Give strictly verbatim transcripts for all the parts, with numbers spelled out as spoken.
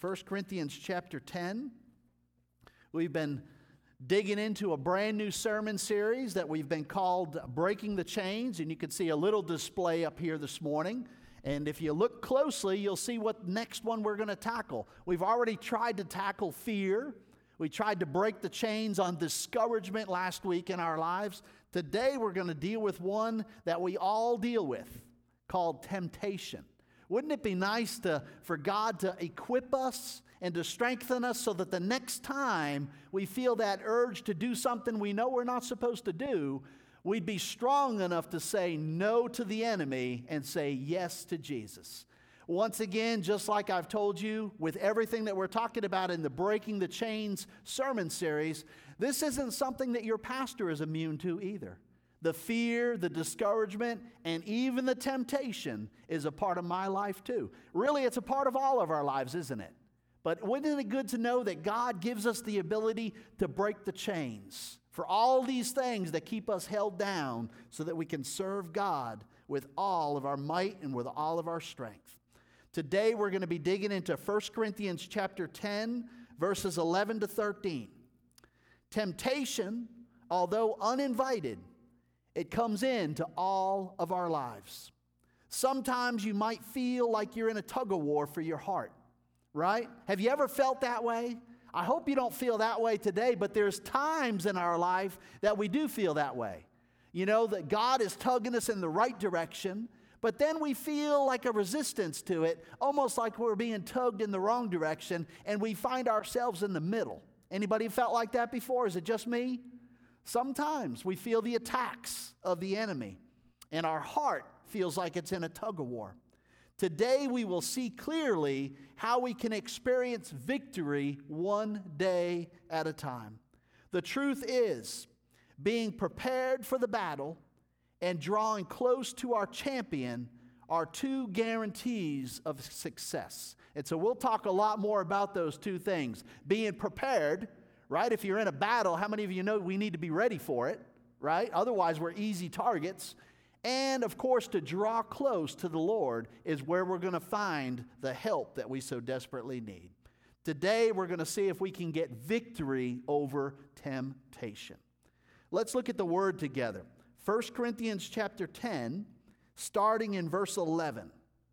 First Corinthians chapter ten. We've been digging into a brand new sermon series that we've been called Breaking the Chains, and you can see a little display up here this morning. And if you look closely, you'll see what next one we're going to tackle. We've already tried to tackle fear. We tried to break the chains on discouragement last week in our lives. Today we're going to deal with one that we all deal with, called temptation. Wouldn't it be nice to, for God to equip us and to strengthen us so that the next time we feel that urge to do something we know we're not supposed to do, we'd be strong enough to say no to the enemy and say yes to Jesus. Once again, just like I've told you, with everything that we're talking about in the Breaking the Chains sermon series, this isn't something that your pastor is immune to either. The fear, the discouragement, and even the temptation is a part of my life too. Really, it's a part of all of our lives, isn't it? But isn't it good to know that God gives us the ability to break the chains for all these things that keep us held down so that we can serve God with all of our might and with all of our strength. Today we're going to be digging into First Corinthians chapter ten, verses eleven to thirteen. Temptation, although uninvited, it comes into all of our lives. Sometimes you might feel like you're in a tug-of-war for your heart, right? Have you ever felt that way? I hope you don't feel that way today, but there's times in our life that we do feel that way. You know, that God is tugging us in the right direction, but then we feel like a resistance to it, almost like we're being tugged in the wrong direction, and we find ourselves in the middle. Anybody felt like that before? Is it just me? Sometimes we feel the attacks of the enemy, and our heart feels like it's in a tug-of-war. Today we will see clearly how we can experience victory one day at a time. The truth is, being prepared for the battle and drawing close to our champion are two guarantees of success. And so we'll talk a lot more about those two things. Being prepared, right? If you're in a battle, how many of you know we need to be ready for it, right? Otherwise, we're easy targets. And, of course, to draw close to the Lord is where we're going to find the help that we so desperately need. Today, we're going to see if we can get victory over temptation. Let's look at the word together. First Corinthians chapter ten, starting in verse eleven.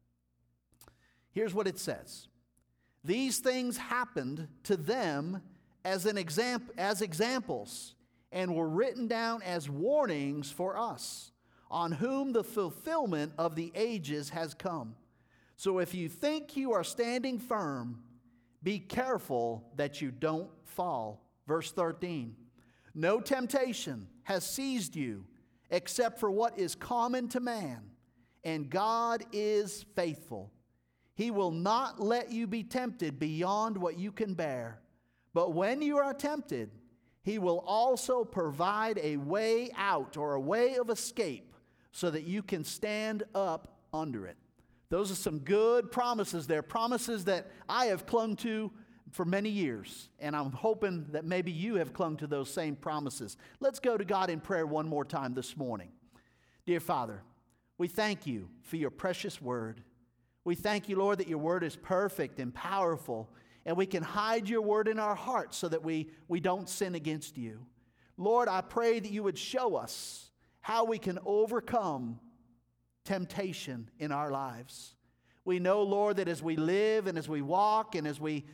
Here's what it says. These things happened to them as an example, as examples, and were written down as warnings for us, on whom the fulfillment of the ages has come. So if you think you are standing firm, be careful that you don't fall. Verse thirteen. No temptation has seized you except for what is common to man, and God is faithful. He will not let you be tempted beyond what you can bear. But when you are tempted, He will also provide a way out or a way of escape so that you can stand up under it. Those are some good promises there, promises that I have clung to for many years, and I'm hoping that maybe you have clung to those same promises. Let's go to God in prayer one more time this morning. Dear Father, we thank you for your precious word. We thank you, Lord, that your word is perfect and powerful, and we can hide your word in our hearts so that we, we don't sin against you. Lord, I pray that you would show us how we can overcome temptation in our lives. We know, Lord, that as we live and as we walk and as we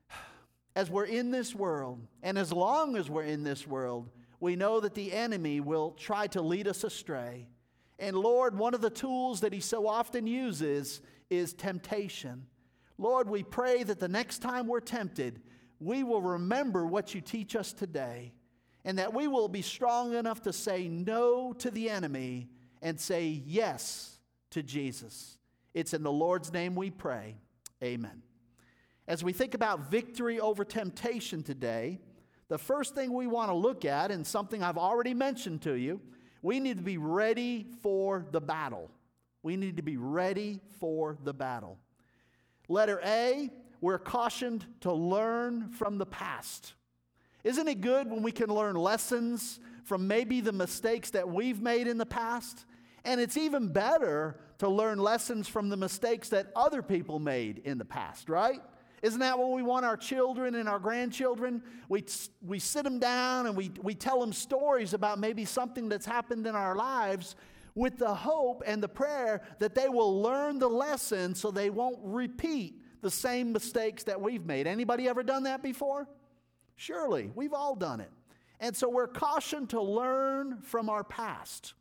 as we're in this world, and as long as we're in this world, we know that the enemy will try to lead us astray. And Lord, one of the tools that he so often uses is temptation. Lord, we pray that the next time we're tempted, we will remember what you teach us today, and that we will be strong enough to say no to the enemy and say yes to Jesus. It's in the Lord's name we pray. Amen. As we think about victory over temptation today, the first thing we want to look at, and something I've already mentioned to you, we need to be ready for the battle. We need to be ready for the battle. Letter A, we're cautioned to learn from the past. Isn't it good when we can learn lessons from maybe the mistakes that we've made in the past? And it's even better to learn lessons from the mistakes that other people made in the past, right? Isn't that what we want our children and our grandchildren? We, we sit them down and we, we tell them stories about maybe something that's happened in our lives with the hope and the prayer that they will learn the lesson so they won't repeat the same mistakes that we've made. Anybody ever done that before? Surely, we've all done it. And so we're cautioned to learn from our past.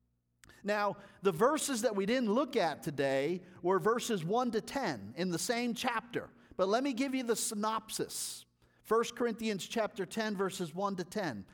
Now, the verses that we didn't look at today were verses one to ten in the same chapter. But let me give you the synopsis. First Corinthians chapter ten, verses one to ten.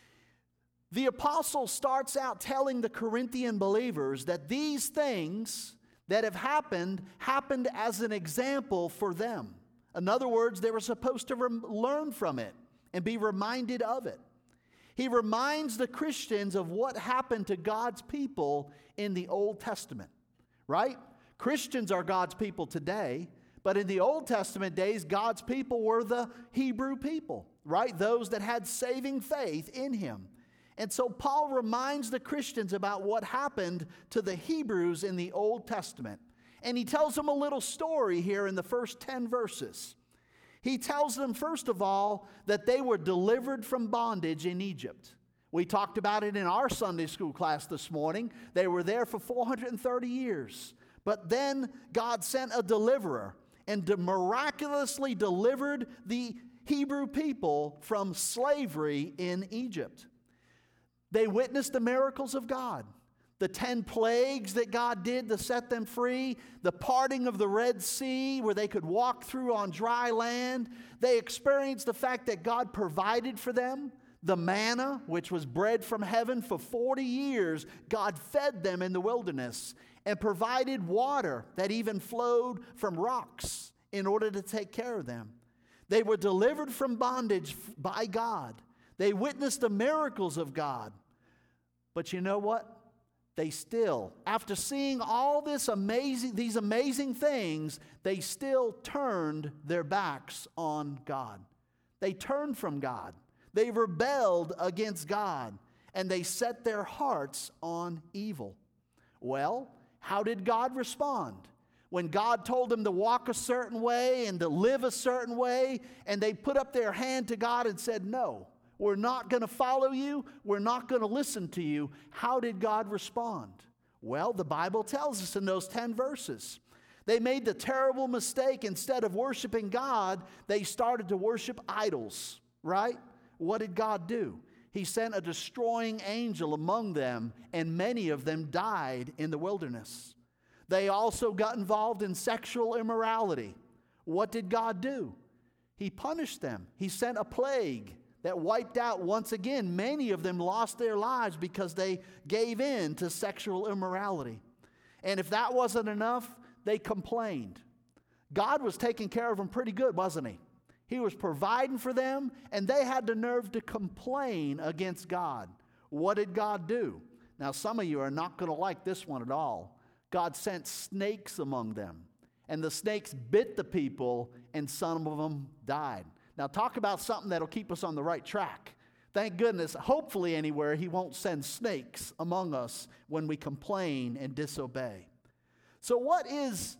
The apostle starts out telling the Corinthian believers that these things that have happened, happened as an example for them. In other words, they were supposed to rem- learn from it and be reminded of it. He reminds the Christians of what happened to God's people in the Old Testament, right? Christians are God's people today, but in the Old Testament days, God's people were the Hebrew people, right? Those that had saving faith in Him. And so Paul reminds the Christians about what happened to the Hebrews in the Old Testament. And he tells them a little story here in the first ten verses. He tells them, first of all, that they were delivered from bondage in Egypt. We talked about it in our Sunday school class this morning. They were there for four hundred thirty years. But then God sent a deliverer and miraculously delivered the Hebrew people from slavery in Egypt. They witnessed the miracles of God. The ten plagues that God did to set them free, the parting of the Red Sea where they could walk through on dry land. They experienced the fact that God provided for them. The manna, which was bread from heaven for forty years, God fed them in the wilderness and provided water that even flowed from rocks in order to take care of them. They were delivered from bondage by God. They witnessed the miracles of God. But you know what? They still, after seeing all this amazing, these amazing things, they still turned their backs on God. They turned from God. They rebelled against God, and they set their hearts on evil. Well, how did God respond? When God told them to walk a certain way and to live a certain way, and they put up their hand to God and said, no, we're not going to follow you. We're not going to listen to you. How did God respond? Well, the Bible tells us in those ten verses. They made the terrible mistake. Instead of worshiping God, they started to worship idols, right? What did God do? He sent a destroying angel among them, and many of them died in the wilderness. They also got involved in sexual immorality. What did God do? He punished them. He sent a plague that wiped out once again. Many of them lost their lives because they gave in to sexual immorality. And if that wasn't enough, they complained. God was taking care of them pretty good, wasn't He? He was providing for them, and they had the nerve to complain against God. What did God do? Now, some of you are not going to like this one at all. God sent snakes among them, and the snakes bit the people, and some of them died. Now, talk about something that'll keep us on the right track. Thank goodness, hopefully anywhere, He won't send snakes among us when we complain and disobey. So what is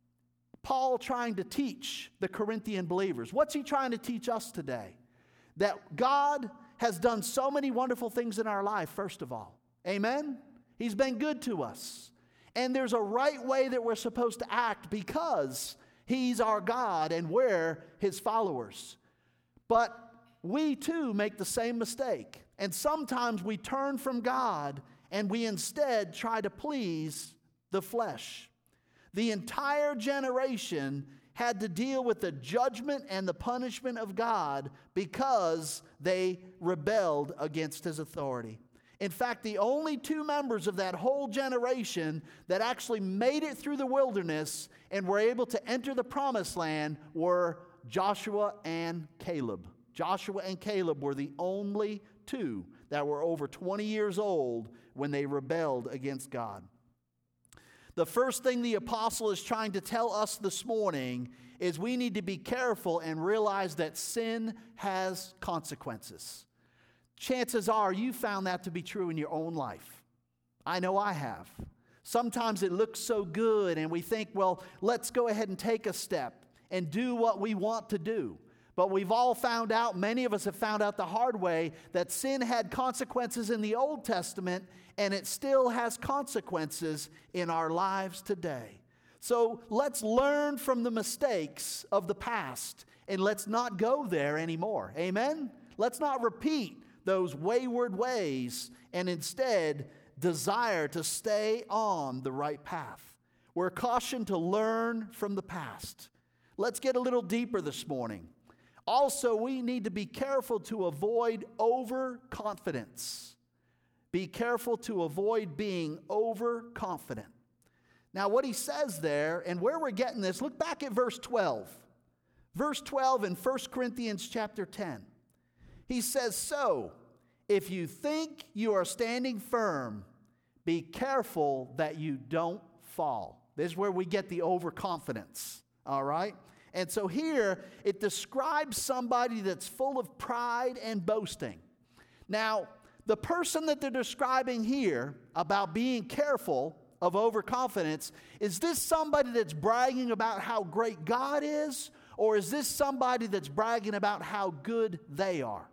Paul trying to teach the Corinthian believers? What's he trying to teach us today? That God has done so many wonderful things in our life, first of all. Amen? He's been good to us. And there's a right way that we're supposed to act because He's our God and we're His followers. But we too make the same mistake. And sometimes we turn from God and we instead try to please the flesh. The entire generation had to deal with the judgment and the punishment of God because they rebelled against His authority. In fact, the only two members of that whole generation that actually made it through the wilderness and were able to enter the promised land were Joshua and Caleb. Joshua and Caleb were the only two that were over twenty years old when they rebelled against God. The first thing the apostle is trying to tell us this morning is we need to be careful and realize that sin has consequences. Chances are you found that to be true in your own life. I know I have. Sometimes it looks so good and we think, well, let's go ahead and take a step. and do what we want to do. But we've all found out, many of us have found out the hard way, that sin had consequences in the Old Testament, and it still has consequences in our lives today. So let's learn from the mistakes of the past, and let's not go there anymore. Amen? Let's not repeat those wayward ways, and instead desire to stay on the right path. We're cautioned to learn from the past. Let's get a little deeper this morning. Also, we need to be careful to avoid overconfidence. Be careful to avoid being overconfident. Now, what he says there, and where we're getting this, look back at verse twelve. Verse twelve in First Corinthians chapter ten. He says, "So, if you think you are standing firm, be careful that you don't fall." This is where we get the overconfidence, all right? And so here, it describes somebody that's full of pride and boasting. Now, the person that they're describing here about being careful of overconfidence, is this somebody that's bragging about how great God is, or is this somebody that's bragging about how good they are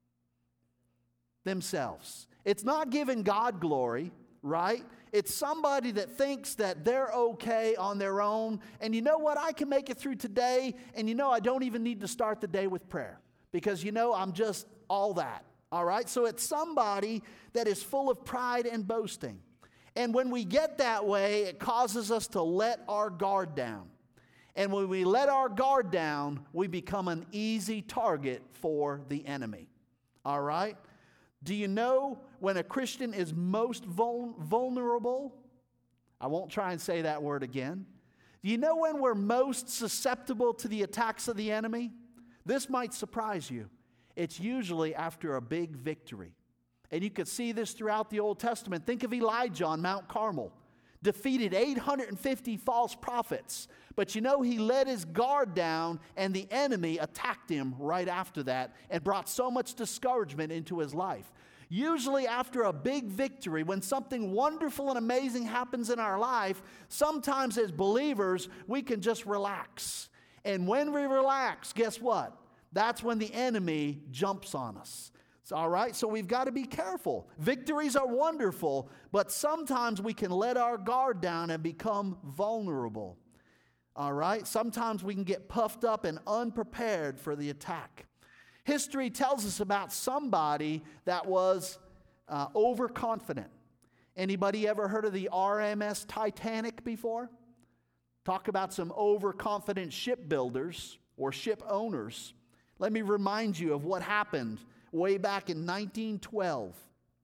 themselves? It's not giving God glory, right? It's somebody that thinks that they're okay on their own. And you know what? I can make it through today. And you know, I don't even need to start the day with prayer. Because you know, I'm just all that. All right? So it's somebody that is full of pride and boasting. And when we get that way, it causes us to let our guard down. And when we let our guard down, we become an easy target for the enemy. All right? Do you know when a Christian is most vul- vulnerable? I won't try and say that word again. Do you know when we're most susceptible to the attacks of the enemy? This might surprise you. It's usually after a big victory. And you could see this throughout the Old Testament. Think of Elijah on Mount Carmel. Defeated eight hundred fifty false prophets. But you know, he let his guard down, and the enemy attacked him right after that and brought so much discouragement into his life. Usually after a big victory, when something wonderful and amazing happens in our life, sometimes as believers, we can just relax. And when we relax, guess what? That's when the enemy jumps on us. All right, so we've got to be careful. Victories are wonderful, but sometimes we can let our guard down and become vulnerable. All right, sometimes we can get puffed up and unprepared for the attack. History tells us about somebody that was uh, overconfident. Anybody ever heard of the R M S Titanic before? Talk about some overconfident shipbuilders or ship owners. Let me remind you of what happened way back in nineteen twelve.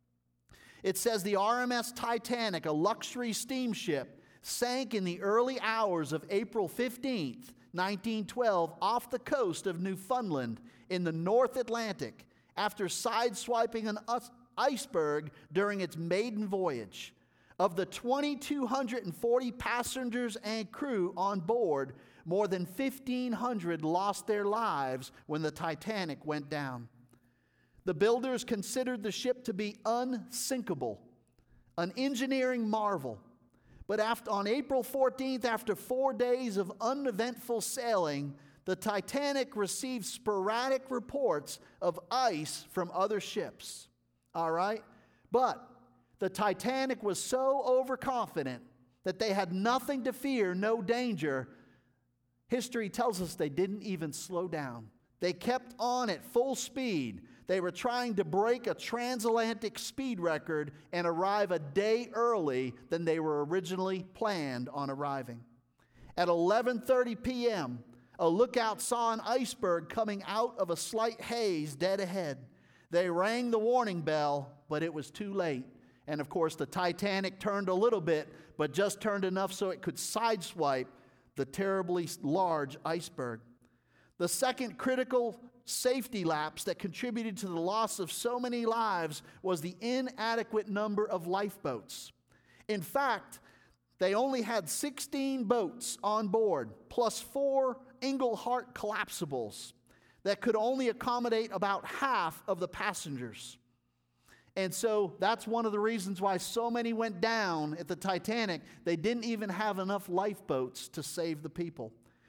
It says the R M S Titanic, a luxury steamship, sank in the early hours of April fifteenth, nineteen twelve, off the coast of Newfoundland in the North Atlantic after sideswiping an iceberg during its maiden voyage. Of the two thousand two hundred forty passengers and crew on board, more than fifteen hundred lost their lives when the Titanic went down. The builders considered the ship to be unsinkable, an engineering marvel. But after, on April fourteenth, after four days of uneventful sailing, the Titanic received sporadic reports of ice from other ships. All right? But the Titanic was so overconfident that they had nothing to fear, no danger. History tells us they didn't even slow down. They kept on at full speed. They were trying to break a transatlantic speed record and arrive a day early than they were originally planned on arriving. At eleven thirty p.m., a lookout saw an iceberg coming out of a slight haze dead ahead. They rang the warning bell, but it was too late. And of course, the Titanic turned a little bit, but just turned enough so it could sideswipe the terribly large iceberg. The second critical safety lapse that contributed to the loss of so many lives was the inadequate number of lifeboats. In fact, they only had sixteen boats on board, plus four Engelhart collapsibles that could only accommodate about half of the passengers. And so that's one of the reasons why so many went down at the Titanic. They didn't even have enough lifeboats to save the people.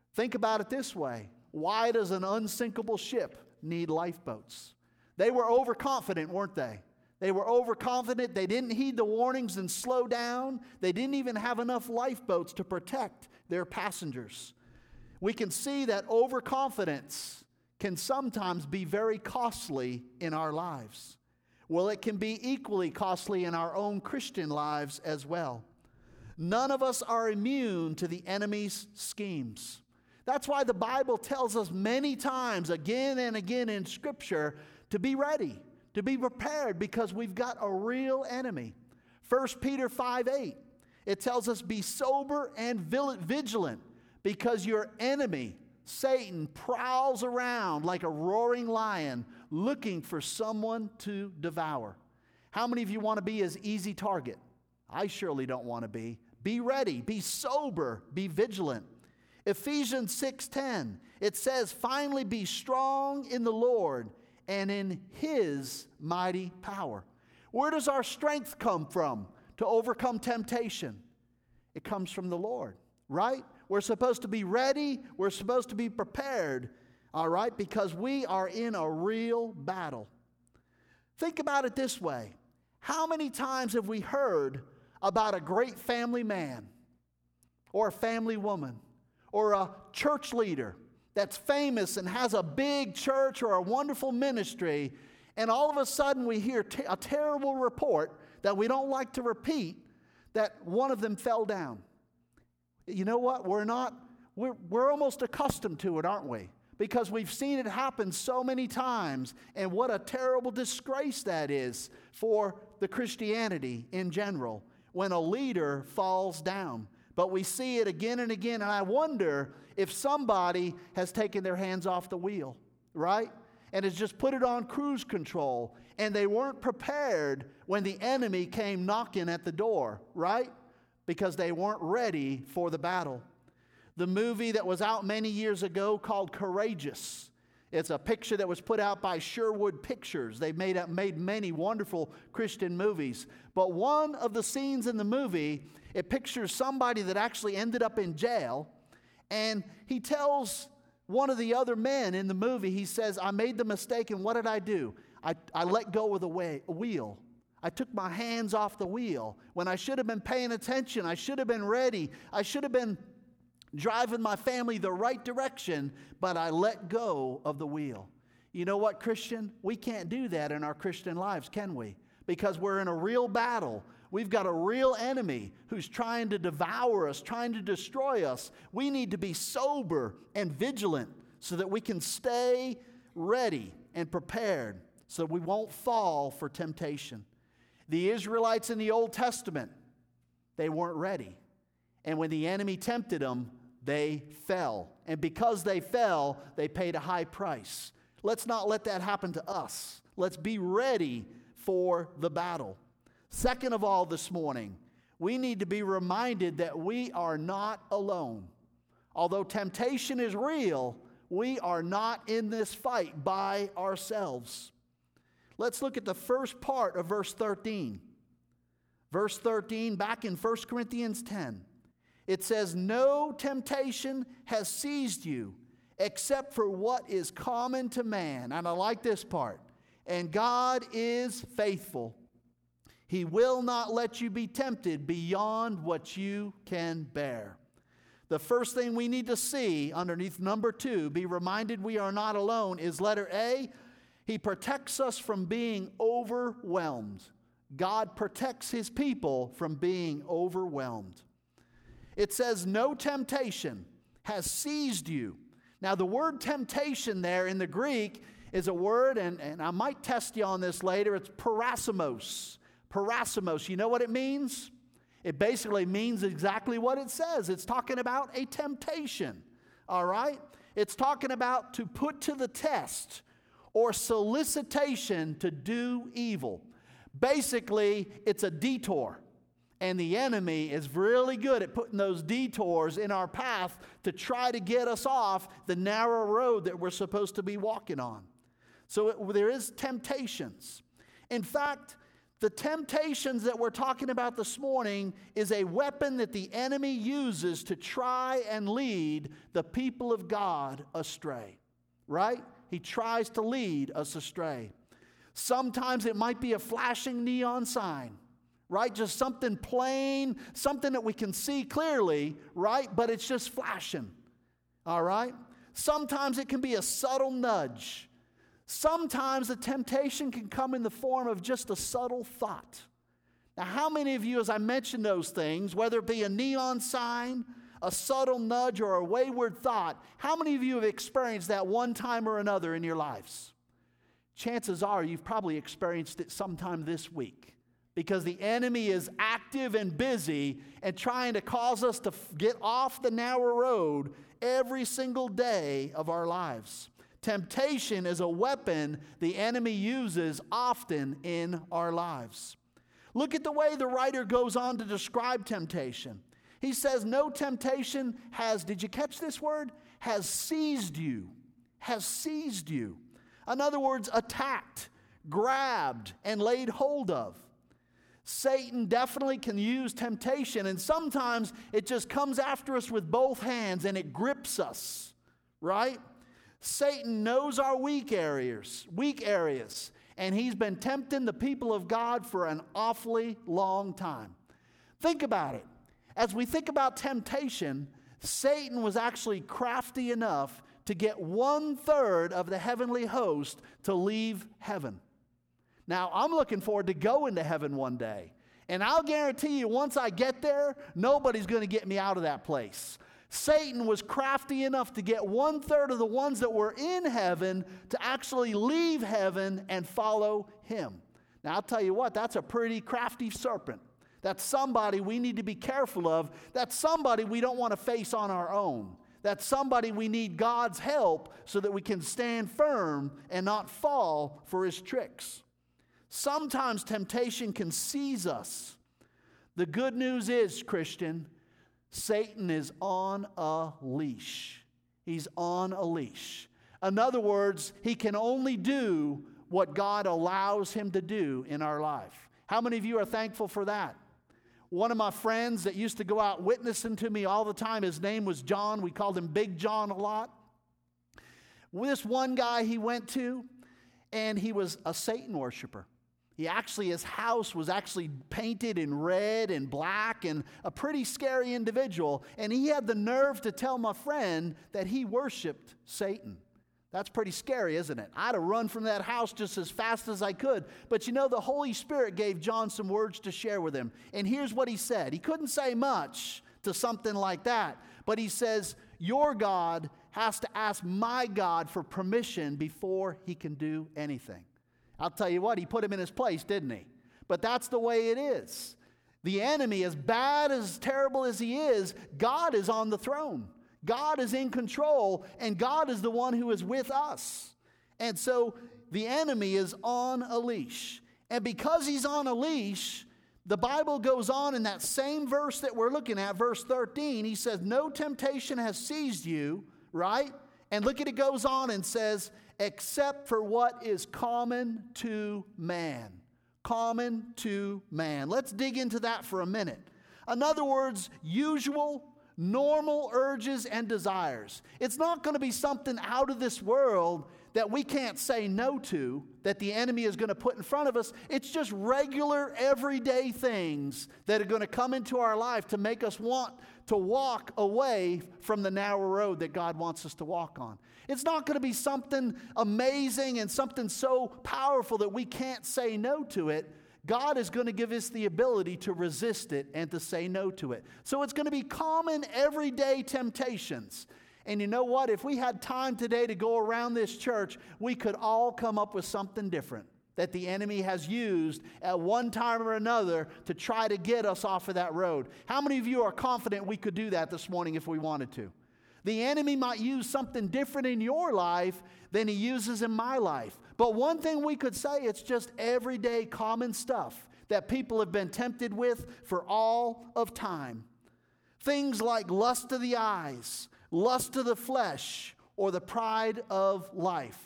Think about it this way. Why does an unsinkable ship need lifeboats? They were overconfident, weren't they? They were overconfident. They didn't heed the warnings and slow down. They didn't even have enough lifeboats to protect their passengers. We can see that overconfidence can sometimes be very costly in our lives. Well, it can be equally costly in our own Christian lives as well. None of us are immune to the enemy's schemes. That's why the Bible tells us many times, again and again in Scripture, to be ready, to be prepared, because we've got a real enemy. First Peter five eight, it tells us, be sober and vigilant, because your enemy, Satan, prowls around like a roaring lion, looking for someone to devour. How many of you want to be his easy target? I surely don't want to be. Be ready, be sober, be vigilant. Ephesians six ten, it says, finally be strong in the Lord and in His mighty power. Where does our strength come from to overcome temptation? It comes from the Lord, right? We're supposed to be ready. We're supposed to be prepared, all right, because we are in a real battle. Think about it this way. How many times have we heard about a great family man or a family woman or a church leader that's famous and has a big church or a wonderful ministry, and all of a sudden we hear t- a terrible report that we don't like to repeat, that one of them fell down? You know what? We're not, we're, we're almost accustomed to it, aren't we? Because we've seen it happen so many times, and what a terrible disgrace that is for the Christianity in general when a leader falls down. But we see it again and again, and I wonder if somebody has taken their hands off the wheel, right? And has just put it on cruise control, and they weren't prepared when the enemy came knocking at the door, right? Because they weren't ready for the battle. The movie that was out many years ago called Courageous. It's a picture that was put out by Sherwood Pictures. They've made, made many wonderful Christian movies. But one of the scenes in the movie, it pictures somebody that actually ended up in jail. And he tells one of the other men in the movie, he says, I made the mistake, and what did I do? I, I let go of the way, wheel. I took my hands off the wheel. When I should have been paying attention, I should have been ready. I should have been driving my family the right direction, but I let go of the wheel. You know what, Christian? We can't do that in our Christian lives, can we? Because we're in a real battle. We've got a real enemy who's trying to devour us, trying to destroy us. We need to be sober and vigilant so that we can stay ready and prepared so we won't fall for temptation. The Israelites in the Old Testament, they weren't ready. And when the enemy tempted them, they fell. And because they fell, they paid a high price. Let's not let that happen to us. Let's be ready for the battle. Second of all, this morning, we need to be reminded that we are not alone. Although temptation is real, we are not in this fight by ourselves. Let's look at the first part of verse thirteen. Verse thirteen, back in First Corinthians ten. It says, no temptation has seized you except for what is common to man. And I like this part. And God is faithful. He will not let you be tempted beyond what you can bear. The first thing we need to see underneath number two, be reminded we are not alone, is letter A. He protects us from being overwhelmed. God protects His people from being overwhelmed. It says, no temptation has seized you. Now, the word temptation there in the Greek is a word, and, and I might test you on this later. It's parasimos. Parasimos. You know what it means? It basically means exactly what it says. It's talking about a temptation. All right? It's talking about to put to the test or solicitation to do evil. Basically, it's a detour. And the enemy is really good at putting those detours in our path to try to get us off the narrow road that we're supposed to be walking on. So it, there is temptations. In fact, The temptations that we're talking about this morning is a weapon that the enemy uses to try and lead the people of God astray, right? He tries to lead us astray. Sometimes it might be a flashing neon sign, right? Just something plain, something that we can see clearly, right? But it's just flashing, all right? Sometimes it can be a subtle nudge. Sometimes the temptation can come in the form of just a subtle thought. Now, how many of you, as I mentioned those things, whether it be a neon sign, a subtle nudge, or a wayward thought, how many of you have experienced that one time or another in your lives? Chances are you've probably experienced it sometime this week, because the enemy is active and busy and trying to cause us to get off the narrow road every single day of our lives. Temptation is a weapon the enemy uses often in our lives. Look at the way the writer goes on to describe temptation. He says, no temptation has, did you catch this word? Has seized you. Has seized you. In other words, attacked, grabbed, and laid hold of. Satan definitely can use temptation, and sometimes it just comes after us with both hands and it grips us, right? Satan knows our weak areas, weak areas, and he's been tempting the people of God for an awfully long time. Think about it. As we think about temptation, Satan was actually crafty enough to get one third of the heavenly host to leave heaven. Now, I'm looking forward to going to heaven one day, and I'll guarantee you once I get there, nobody's going to get me out of that place. Satan was crafty enough to get one third of the ones that were in heaven to actually leave heaven and follow him. Now, I'll tell you what, that's a pretty crafty serpent. That's somebody we need to be careful of. That's somebody we don't want to face on our own. That's somebody we need God's help so that we can stand firm and not fall for his tricks. Sometimes temptation can seize us. The good news is, Christian, Satan is on a leash. He's on a leash. In other words, he can only do what God allows him to do in our life. How many of you are thankful for that? One of my friends that used to go out witnessing to me all the time, his name was John. We called him Big John a lot. This one guy he went to, and he was a Satan worshiper. He actually, his house was actually painted in red and black, and a pretty scary individual. And he had the nerve to tell my friend that he worshiped Satan. That's pretty scary, isn't it? I'd have run from that house just as fast as I could. But you know, the Holy Spirit gave John some words to share with him. And here's what he said. He couldn't say much to something like that. But he says, your God has to ask my God for permission before he can do anything. I'll tell you what, he put him in his place, didn't he? But that's the way it is. The enemy, as bad, as terrible as he is, God is on the throne. God is in control, and God is the one who is with us. And so the enemy is on a leash. And because he's on a leash, the Bible goes on in that same verse that we're looking at, verse thirteen, he says, no temptation has seized you, right? And look at it goes on and says, except for what is common to man. Common to man. Let's dig into that for a minute. In other words, usual, normal urges and desires. It's not going to be something out of this world that we can't say no to, that the enemy is going to put in front of us. It's just regular, everyday things that are going to come into our life to make us want to walk away from the narrow road that God wants us to walk on. It's not going to be something amazing and something so powerful that we can't say no to it. God is going to give us the ability to resist it and to say no to it. So it's going to be common, everyday temptations. And you know what? If we had time today to go around this church, we could all come up with something different that the enemy has used at one time or another to try to get us off of that road. How many of you are confident we could do that this morning if we wanted to? The enemy might use something different in your life than he uses in my life. But one thing we could say, it's just everyday common stuff that people have been tempted with for all of time. Things like lust of the eyes, lust of the flesh, or the pride of life.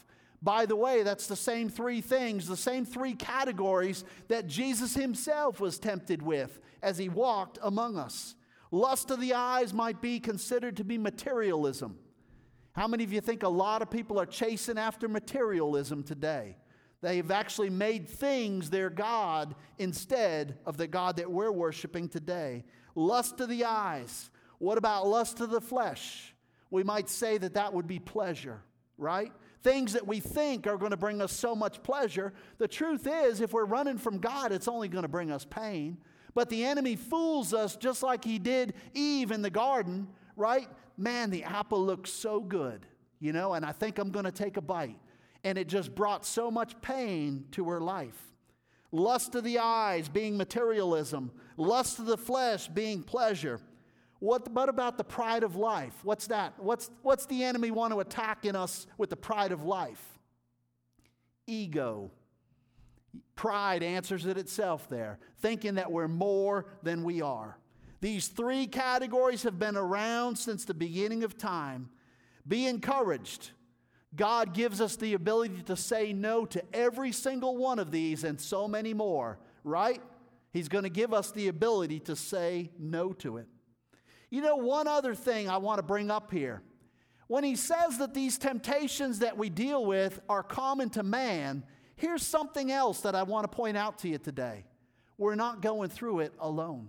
By the way, that's the same three things, the same three categories that Jesus himself was tempted with as he walked among us. Lust of the eyes might be considered to be materialism. How many of you think a lot of people are chasing after materialism today? They've actually made things their God instead of the God that we're worshiping today. Lust of the eyes. What about lust of the flesh? We might say that that would be pleasure, right? Things that we think are going to bring us so much pleasure. The truth is, if we're running from God, it's only going to bring us pain. But the enemy fools us just like he did Eve in the garden, right? Man, the apple looks so good, you know, and I think I'm going to take a bite. And it just brought so much pain to her life. Lust of the eyes being materialism. Lust of the flesh being pleasure. What, what about the pride of life? What's that? What's, what's the enemy want to attack in us with the pride of life? Ego. Pride answers it itself there, thinking that we're more than we are. These three categories have been around since the beginning of time. Be encouraged. God gives us the ability to say no to every single one of these and so many more, right? He's going to give us the ability to say no to it. You know, one other thing I want to bring up here. When he says that these temptations that we deal with are common to man, here's something else that I want to point out to you today. We're not going through it alone.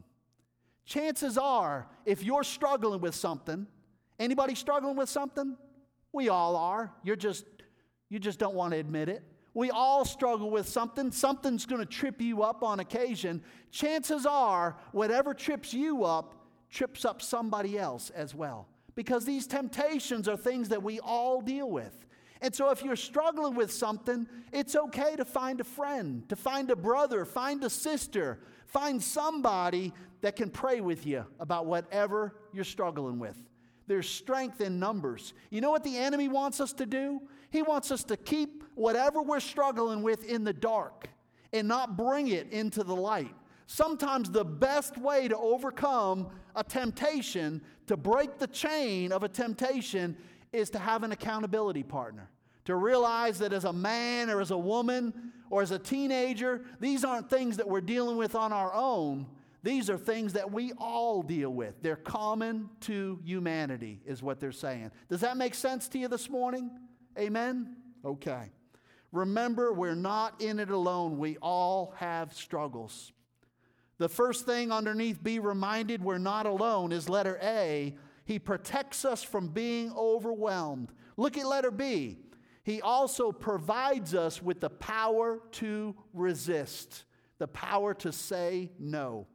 Chances are, if you're struggling with something, anybody struggling with something? We all are. You're just, you just don't want to admit it. We all struggle with something. Something's going to trip you up on occasion. Chances are, whatever trips you up, trips up somebody else as well. Because these temptations are things that we all deal with. And so if you're struggling with something, it's okay to find a friend, to find a brother, find a sister, find somebody that can pray with you about whatever you're struggling with. There's strength in numbers. You know what the enemy wants us to do? He wants us to keep whatever we're struggling with in the dark and not bring it into the light. Sometimes the best way to overcome a temptation, to break the chain of a temptation, is to have an accountability partner. To realize that as a man or as a woman or as a teenager, these aren't things that we're dealing with on our own. These are things that we all deal with. They're common to humanity, is what they're saying. Does that make sense to you this morning? Amen? Okay. Remember, we're not in it alone. We all have struggles. The first thing underneath, be reminded we're not alone, is letter A. He protects us from being overwhelmed. Look at letter B. He also provides us with the power to resist, the power to say no.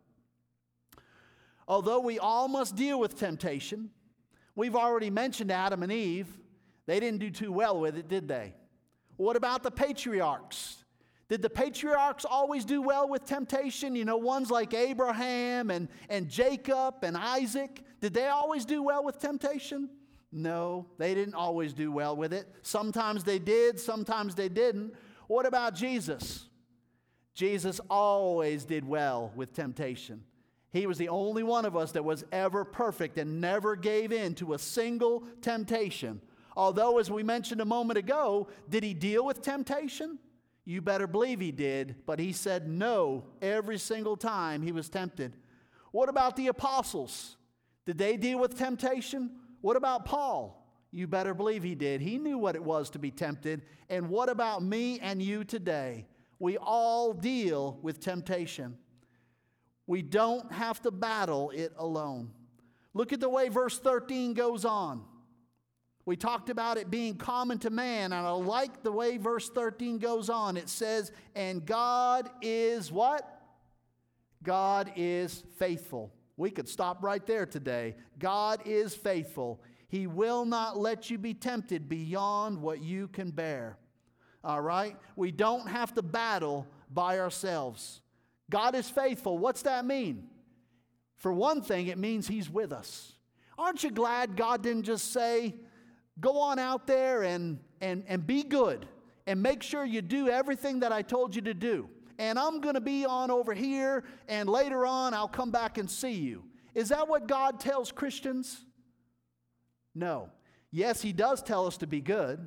Although we all must deal with temptation, we've already mentioned Adam and Eve. They didn't do too well with it, did they? What about the patriarchs? Did the patriarchs always do well with temptation? You know, ones like Abraham and, and Jacob and Isaac. Did they always do well with temptation? No, they didn't always do well with it. Sometimes they did, sometimes they didn't. What about Jesus? Jesus always did well with temptation. He was the only one of us that was ever perfect and never gave in to a single temptation. Although, as we mentioned a moment ago, did he deal with temptation? You better believe he did, but he said no every single time he was tempted. What about the apostles? Did they deal with temptation? What about Paul? You better believe he did. He knew what it was to be tempted. And what about me and you today? We all deal with temptation. We don't have to battle it alone. Look at the way verse thirteen goes on. We talked about it being common to man, and I like the way verse thirteen goes on. It says, and God is what? God is faithful. We could stop right there today. God is faithful. He will not let you be tempted beyond what you can bear. All right? We don't have to battle by ourselves. God is faithful. What's that mean? For one thing, it means He's with us. Aren't you glad God didn't just say, go on out there and, and, and be good and make sure you do everything that I told you to do. And I'm going to be on over here, and later on I'll come back and see you. Is that what God tells Christians? No. Yes, He does tell us to be good.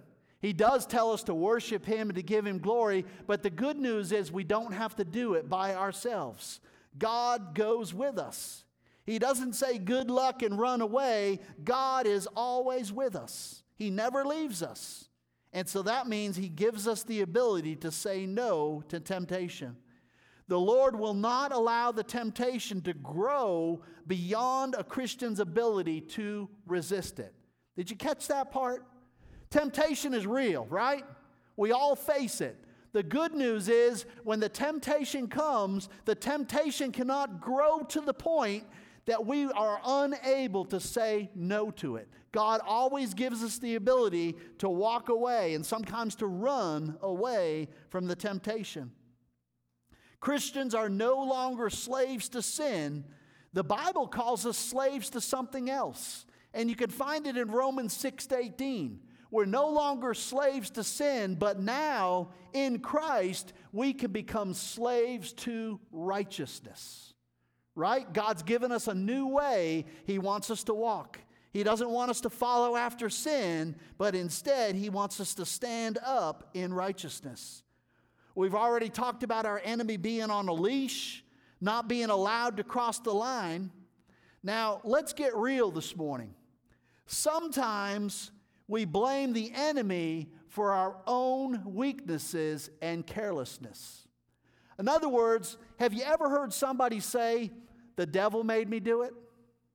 He does tell us to worship Him and to give Him glory, but the good news is we don't have to do it by ourselves. God goes with us. He doesn't say good luck and run away. God is always with us. He never leaves us. And so that means He gives us the ability to say no to temptation. The Lord will not allow the temptation to grow beyond a Christian's ability to resist it. Did you catch that part? Temptation is real, right? We all face it. The good news is when the temptation comes, the temptation cannot grow to the point that we are unable to say no to it. God always gives us the ability to walk away and sometimes to run away from the temptation. Christians are no longer slaves to sin. The Bible calls us slaves to something else. And you can find it in Romans six eighteen. We're no longer slaves to sin, but now in Christ we can become slaves to righteousness. Right? God's given us a new way He wants us to walk. He doesn't want us to follow after sin, but instead He wants us to stand up in righteousness. We've already talked about our enemy being on a leash, not being allowed to cross the line. Now, let's get real this morning. Sometimes we blame the enemy for our own weaknesses and carelessness. In other words, have you ever heard somebody say, "The devil made me do it"?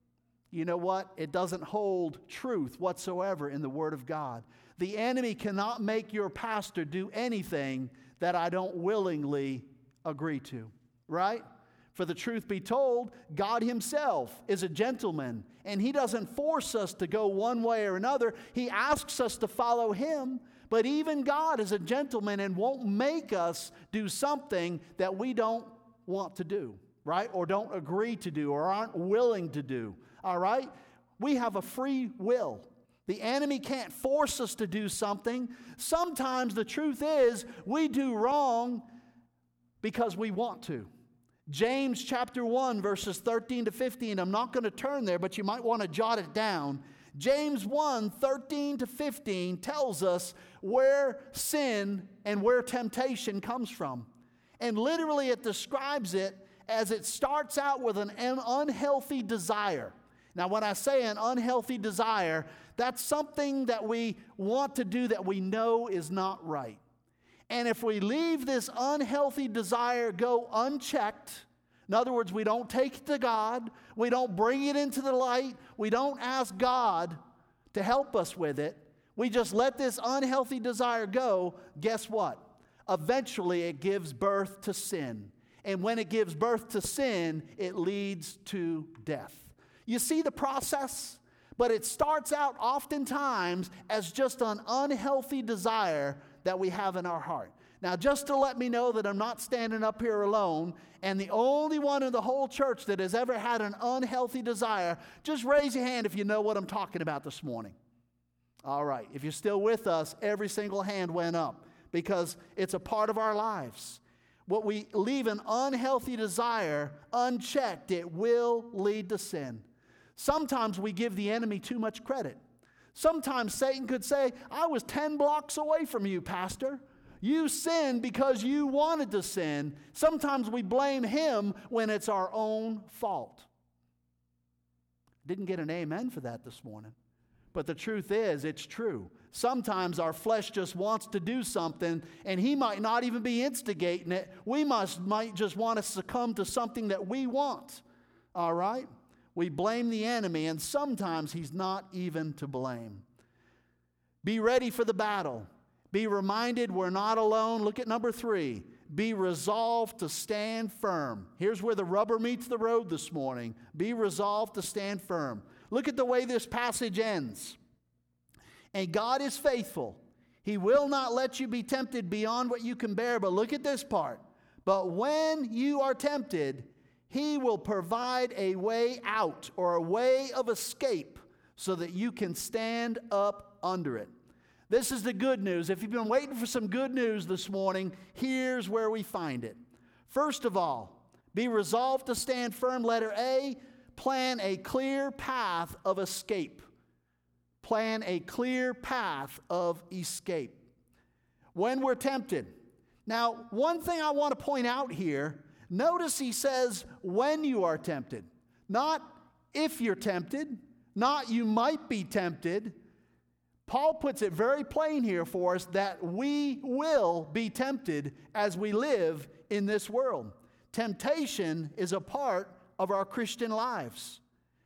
You know what? It doesn't hold truth whatsoever in the Word of God. The enemy cannot make your pastor do anything that I don't willingly agree to, right? For the truth be told, God Himself is a gentleman, and He doesn't force us to go one way or another. He asks us to follow Him, but even God is a gentleman and won't make us do something that we don't want to do, right? Or don't agree to do or aren't willing to do, all right? We have a free will. The enemy can't force us to do something. Sometimes the truth is we do wrong because we want to. James chapter one, verses thirteen to fifteen. I'm not going to turn there, but you might want to jot it down. James one, thirteen to fifteen tells us where sin and where temptation comes from. And literally it describes it as it starts out with an unhealthy desire. Now, when I say an unhealthy desire, that's something that we want to do that we know is not right. And if we leave this unhealthy desire go unchecked, in other words, we don't take it to God, we don't bring it into the light, we don't ask God to help us with it, we just let this unhealthy desire go, guess what? Eventually it gives birth to sin. And when it gives birth to sin, it leads to death. You see the process? But it starts out oftentimes as just an unhealthy desire that we have in our heart. Now, just to let me know that I'm not standing up here alone, and the only one in the whole church that has ever had an unhealthy desire, just raise your hand if you know what I'm talking about this morning. All right. If you're still with us, every single hand went up because it's a part of our lives. What we leave an unhealthy desire unchecked, it will lead to sin. Sometimes we give the enemy too much credit. Sometimes Satan could say, I was ten blocks away from you, Pastor. You sinned because you wanted to sin. Sometimes we blame him when it's our own fault. Didn't get an amen for that this morning. But the truth is, it's true. Sometimes our flesh just wants to do something, and he might not even be instigating it. We must might just want to succumb to something that we want. All right? We blame the enemy, and sometimes he's not even to blame. Be ready for the battle. Be reminded we're not alone. Look at number three. Be resolved to stand firm. Here's where the rubber meets the road this morning. Be resolved to stand firm. Look at the way this passage ends. And God is faithful. He will not let you be tempted beyond what you can bear. But look at this part. But when you are tempted, He will provide a way out or a way of escape so that you can stand up under it. This is the good news. If you've been waiting for some good news this morning, here's where we find it. First of all, be resolved to stand firm. Letter A, plan a clear path of escape. Plan a clear path of escape. When we're tempted. Now, one thing I want to point out here, notice he says when you are tempted. Not if you're tempted, not you might be tempted. Paul puts it very plain here for us that we will be tempted as we live in this world. Temptation is a part of our Christian lives.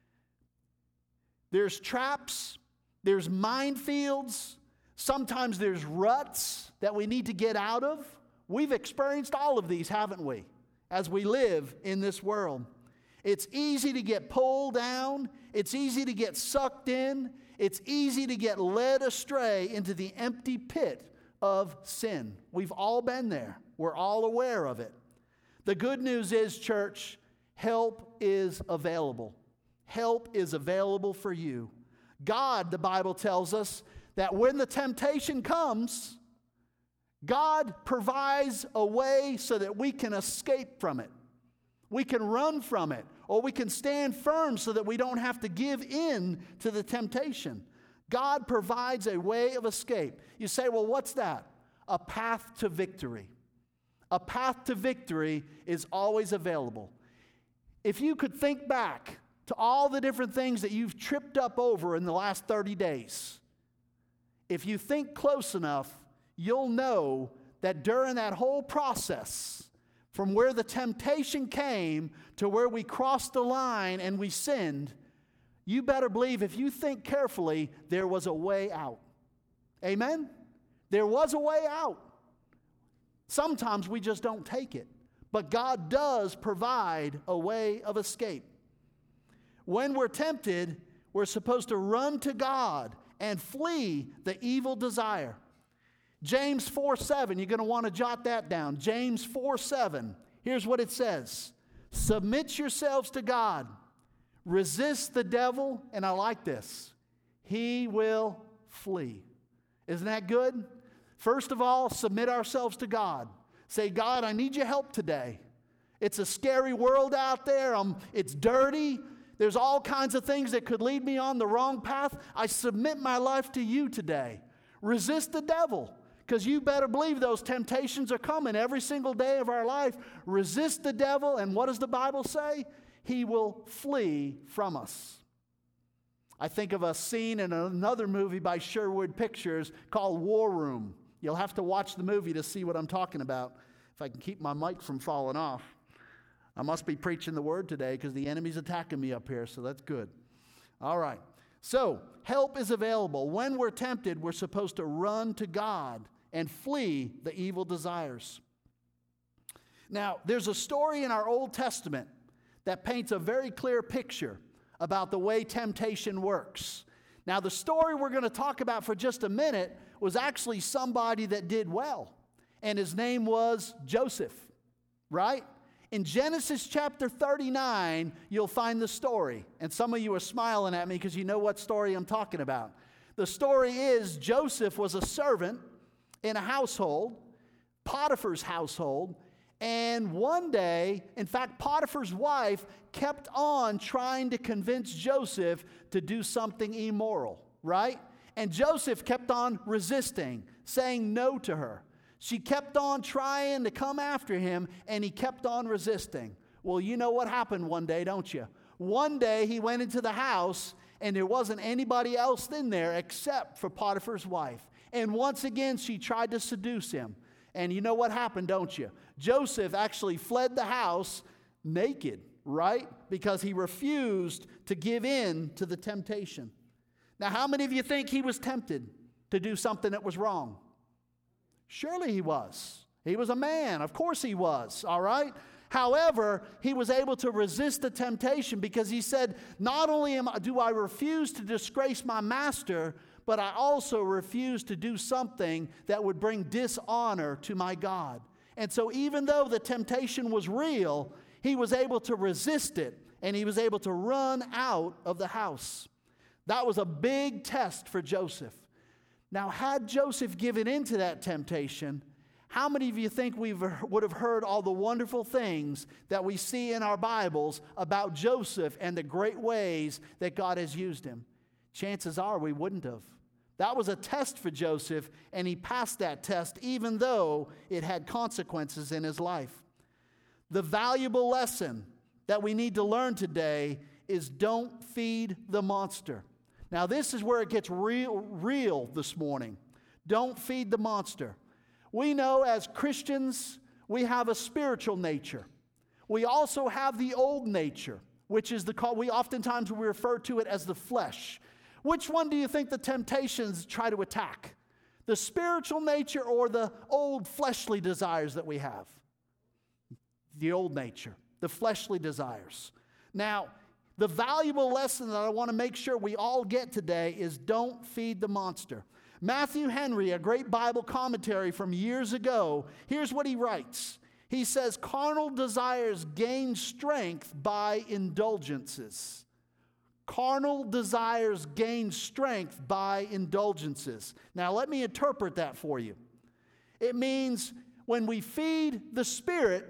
There's traps, there's minefields, sometimes there's ruts that we need to get out of. We've experienced all of these, haven't we, as we live in this world. It's easy to get pulled down. It's easy to get sucked in. It's easy to get led astray into the empty pit of sin. We've all been there. We're all aware of it. The good news is, church, help is available. Help is available for you. God, the Bible tells us, that when the temptation comes, God provides a way so that we can escape from it. We can run from it, or we can stand firm so that we don't have to give in to the temptation. God provides a way of escape. You say, well, what's that? A path to victory. A path to victory is always available. If you could think back to all the different things that you've tripped up over in the last thirty days, if you think close enough, you'll know that during that whole process, from where the temptation came to where we crossed the line and we sinned, you better believe, if you think carefully, there was a way out. Amen? There was a way out. Sometimes we just don't take it. But God does provide a way of escape. When we're tempted, we're supposed to run to God and flee the evil desire. James four seven, you're going to want to jot that down. James four seven, here's what it says. Submit yourselves to God. Resist the devil, and I like this, he will flee. Isn't that good? First of all, submit ourselves to God. Say, God, I need your help today. It's a scary world out there. Um, it's dirty. There's all kinds of things that could lead me on the wrong path. I submit my life to you today. Resist the devil. Because you better believe those temptations are coming every single day of our life. Resist the devil, and what does the Bible say? He will flee from us. I think of a scene in another movie by Sherwood Pictures called War Room. You'll have to watch the movie to see what I'm talking about. If I can keep my mic from falling off. I must be preaching the word today because the enemy's attacking me up here, so that's good. All right. So, help is available. When we're tempted, we're supposed to run to God and flee the evil desires. Now, there's a story in our Old Testament that paints a very clear picture about the way temptation works. Now, the story we're going to talk about for just a minute was actually somebody that did well, and his name was Joseph, right? In Genesis chapter thirty-nine, you'll find the story, and some of you are smiling at me because you know what story I'm talking about. The story is Joseph was a servant in a household, Potiphar's household, and one day, in fact, Potiphar's wife kept on trying to convince Joseph to do something immoral, right? And Joseph kept on resisting, saying no to her. She kept on trying to come after him, and he kept on resisting. Well, you know what happened one day, don't you? One day, he went into the house, and there wasn't anybody else in there except for Potiphar's wife. And once again, she tried to seduce him. And you know what happened, don't you? Joseph actually fled the house naked, right? Because he refused to give in to the temptation. Now, how many of you think he was tempted to do something that was wrong? Surely he was. He was a man. Of course he was, all right? However, he was able to resist the temptation because he said, not only am I, do I refuse to disgrace my master, but I also refuse to do something that would bring dishonor to my God. And so even though the temptation was real, he was able to resist it, and he was able to run out of the house. That was a big test for Joseph. Now, had Joseph given in to that temptation, how many of you think we would have heard all the wonderful things that we see in our Bibles about Joseph and the great ways that God has used him? Chances are we wouldn't have. That was a test for Joseph, and he passed that test even though it had consequences in his life. The valuable lesson that we need to learn today is don't feed the monster. Now this is where it gets real, real this morning. Don't feed the monster. We know as Christians, we have a spiritual nature. We also have the old nature, which is the, we oftentimes we refer to it as the flesh. Which one do you think the temptations try to attack? The spiritual nature or the old fleshly desires that we have? The old nature, the fleshly desires. Now, the valuable lesson that I want to make sure we all get today is don't feed the monster. Matthew Henry, a great Bible commentary from years ago, here's what he writes. He says, carnal desires gain strength by indulgences. Carnal desires gain strength by indulgences. Now, let me interpret that for you. It means when we feed the Spirit,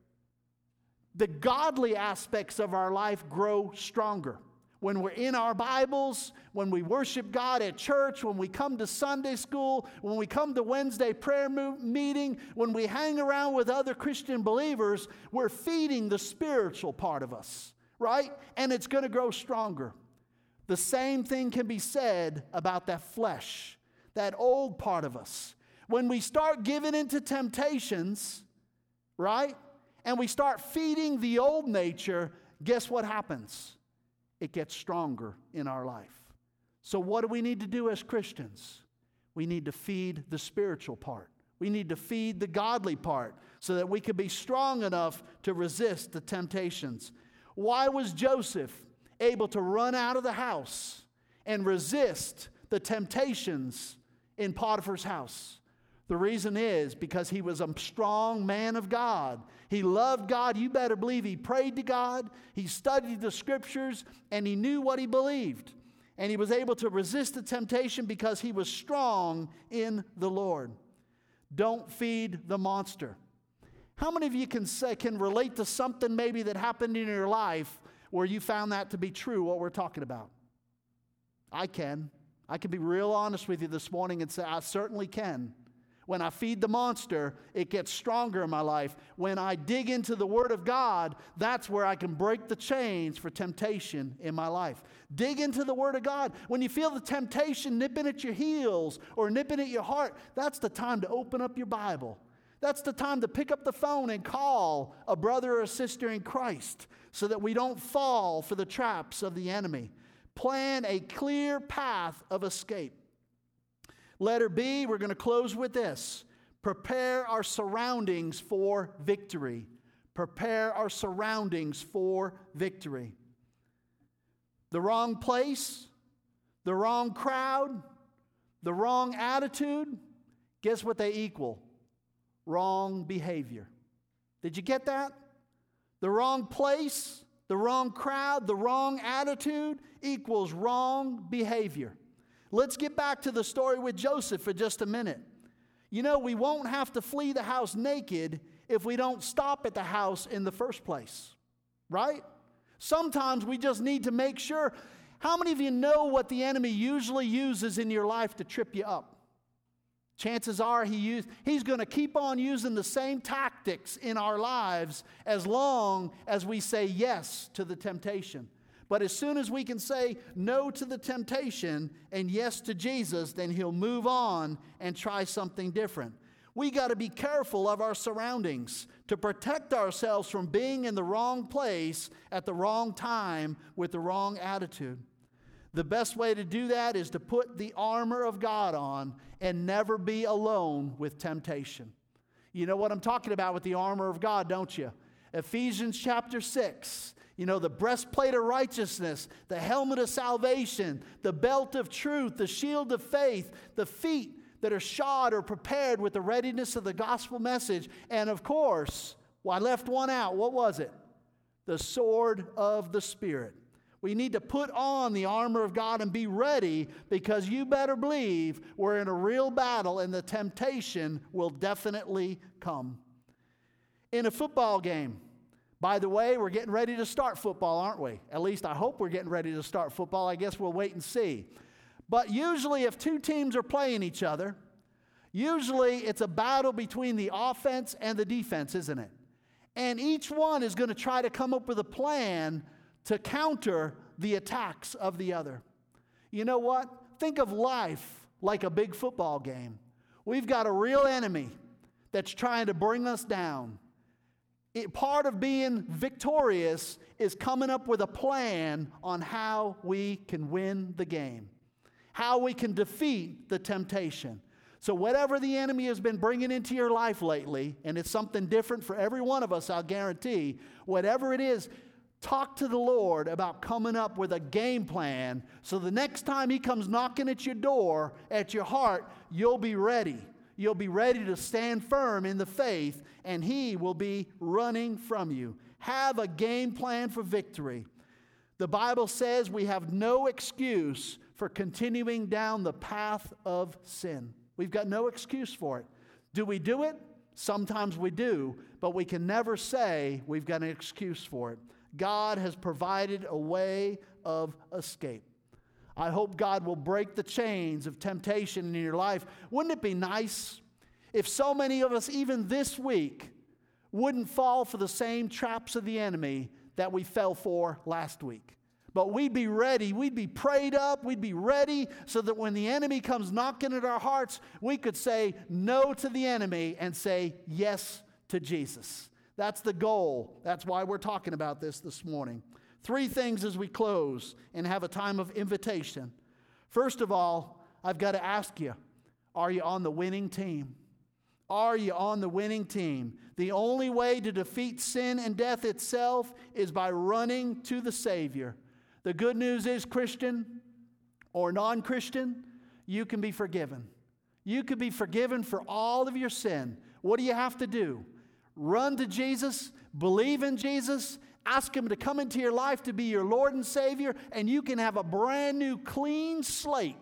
the godly aspects of our life grow stronger. When we're in our Bibles, when we worship God at church, when we come to Sunday school, when we come to Wednesday prayer meeting, when we hang around with other Christian believers, we're feeding the spiritual part of us, right? And it's going to grow stronger. The same thing can be said about that flesh, that old part of us. When we start giving into temptations, right? And we start feeding the old nature, guess what happens? It gets stronger in our life. So what do we need to do as Christians? We need to feed the spiritual part. We need to feed the godly part so that we can be strong enough to resist the temptations. Why was Joseph able to run out of the house and resist the temptations in Potiphar's house? The reason is because he was a strong man of God. He loved God. You better believe he prayed to God. He studied the scriptures and he knew what he believed. And he was able to resist the temptation because he was strong in the Lord. Don't feed the monster. How many of you can say, can relate to something maybe that happened in your life where you found that to be true, what we're talking about? I can. I can be real honest with you this morning and say I certainly can. When I feed the monster, it gets stronger in my life. When I dig into the Word of God, that's where I can break the chains for temptation in my life. Dig into the Word of God. When you feel the temptation nipping at your heels or nipping at your heart, that's the time to open up your Bible. That's the time to pick up the phone and call a brother or a sister in Christ so that we don't fall for the traps of the enemy. Plan a clear path of escape. Letter B, we're going to close with this. Prepare our surroundings for victory. Prepare our surroundings for victory. The wrong place, the wrong crowd, the wrong attitude, guess what they equal? Wrong behavior. Did you get that? The wrong place, the wrong crowd, the wrong attitude equals wrong behavior. Let's get back to the story with Joseph for just a minute. You know, we won't have to flee the house naked if we don't stop at the house in the first place, right? Sometimes we just need to make sure. How many of you know what the enemy usually uses in your life to trip you up? Chances are he use, he's going to keep on using the same tactics in our lives as long as we say yes to the temptation. But as soon as we can say no to the temptation and yes to Jesus, then he'll move on and try something different. We got to be careful of our surroundings to protect ourselves from being in the wrong place at the wrong time with the wrong attitude. The best way to do that is to put the armor of God on and never be alone with temptation. You know what I'm talking about with the armor of God, don't you? Ephesians chapter six. You know, the breastplate of righteousness, the helmet of salvation, the belt of truth, the shield of faith, the feet that are shod or prepared with the readiness of the gospel message. And of course, well, I left one out. What was it? The sword of the Spirit. We need to put on the armor of God and be ready because you better believe we're in a real battle and the temptation will definitely come. In a football game, by the way, we're getting ready to start football, aren't we? At least I hope we're getting ready to start football. I guess we'll wait and see. But usually if two teams are playing each other, usually it's a battle between the offense and the defense, isn't it? And each one is going to try to come up with a plan to counter the attacks of the other. You know what? Think of life like a big football game. We've got a real enemy that's trying to bring us down. It, part of being victorious is coming up with a plan on how we can win the game, how we can defeat the temptation. So whatever the enemy has been bringing into your life lately, and it's something different for every one of us, I'll guarantee, whatever it is, talk to the Lord about coming up with a game plan so the next time He comes knocking at your door, at your heart, you'll be ready. You'll be ready to stand firm in the faith, and He will be running from you. Have a game plan for victory. The Bible says we have no excuse for continuing down the path of sin. We've got no excuse for it. Do we do it? Sometimes we do, but we can never say we've got an excuse for it. God has provided a way of escape. I hope God will break the chains of temptation in your life. Wouldn't it be nice if so many of us, even this week, wouldn't fall for the same traps of the enemy that we fell for last week? But we'd be ready. We'd be prayed up. We'd be ready so that when the enemy comes knocking at our hearts, we could say no to the enemy and say yes to Jesus. That's the goal. That's why we're talking about this this morning. Three things as we close and have a time of invitation. First of all, I've got to ask you, are you on the winning team? Are you on the winning team? The only way to defeat sin and death itself is by running to the Savior. The good news is, Christian or non-Christian, you can be forgiven. You can be forgiven for all of your sin. What do you have to do? Run to Jesus, believe in Jesus, ask Him to come into your life to be your Lord and Savior, and you can have a brand new clean slate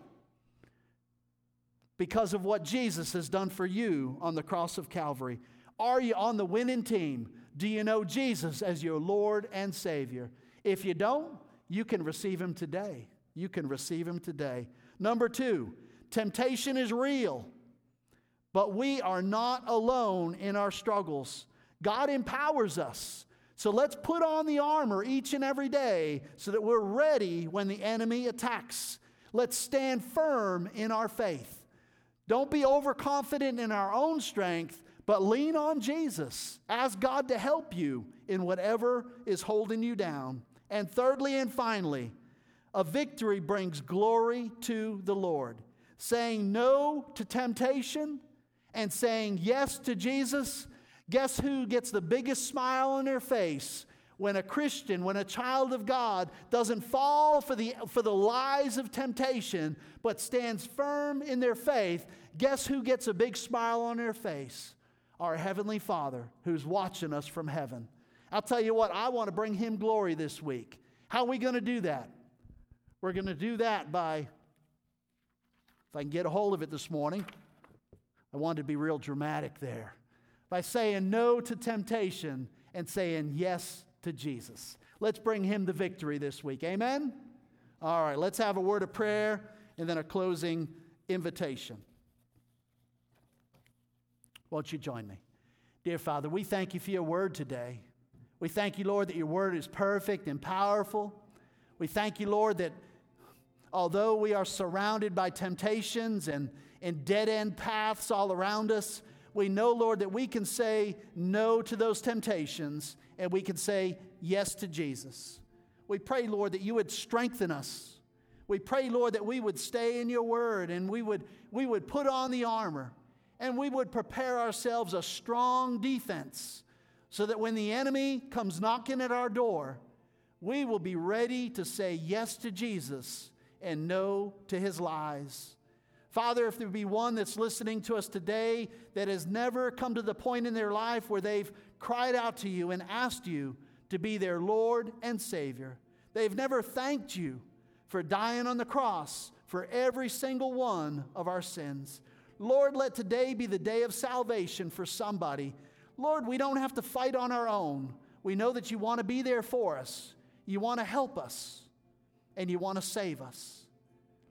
because of what Jesus has done for you on the cross of Calvary. Are you on the winning team? Do you know Jesus as your Lord and Savior? If you don't, you can receive Him today. You can receive Him today. Number two, temptation is real, but we are not alone in our struggles. God empowers us. So let's put on the armor each and every day so that we're ready when the enemy attacks. Let's stand firm in our faith. Don't be overconfident in our own strength, but lean on Jesus. Ask God to help you in whatever is holding you down. And thirdly and finally, a victory brings glory to the Lord. Saying no to temptation and saying yes to Jesus, guess who gets the biggest smile on their face when a Christian, when a child of God doesn't fall for the, for the lies of temptation, but stands firm in their faith? Guess who gets a big smile on their face? Our Heavenly Father, who's watching us from heaven. I'll tell you what, I want to bring Him glory this week. How are we going to do that? We're going to do that by, if I can get a hold of it this morning, I wanted to be real dramatic there, by saying no to temptation and saying yes to Jesus. Let's bring Him the victory this week. Amen? All right, let's have a word of prayer and then a closing invitation. Won't you join me? Dear Father, we thank You for Your word today. We thank You, Lord, that Your word is perfect and powerful. We thank You, Lord, that although we are surrounded by temptations and, and dead-end paths all around us, we know, Lord, that we can say no to those temptations and we can say yes to Jesus. We pray, Lord, that You would strengthen us. We pray, Lord, that we would stay in Your word and we would, we would put on the armor and we would prepare ourselves a strong defense so that when the enemy comes knocking at our door, we will be ready to say yes to Jesus and no to his lies. Father, if there be one that's listening to us today that has never come to the point in their life where they've cried out to You and asked You to be their Lord and Savior, they've never thanked You for dying on the cross for every single one of our sins. Lord, let today be the day of salvation for somebody. Lord, we don't have to fight on our own. We know that You want to be there for us. You want to help us, and You want to save us.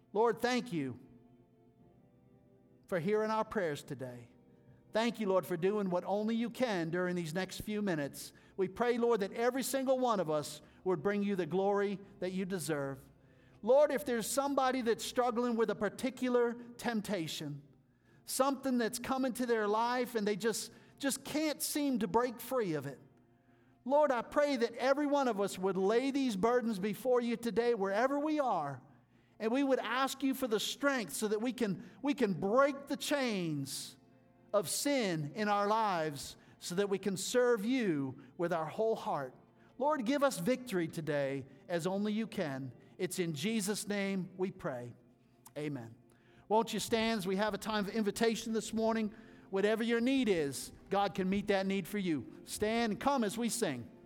Lord, thank you for hearing our prayers today. Thank you, Lord, for doing what only you can during these next few minutes. We pray, Lord, that every single one of us would bring you the glory that you deserve. Lord, if there's somebody that's struggling with a particular temptation, something that's come into their life and they just, just can't seem to break free of it, Lord, I pray that every one of us would lay these burdens before you today wherever we are, and we would ask you for the strength so that we can, we can break the chains of sin in our lives so that we can serve you with our whole heart. Lord, give us victory today as only you can. It's in Jesus' name we pray. Amen. Won't you stand as we have a time of invitation this morning? Whatever your need is, God can meet that need for you. Stand and come as we sing.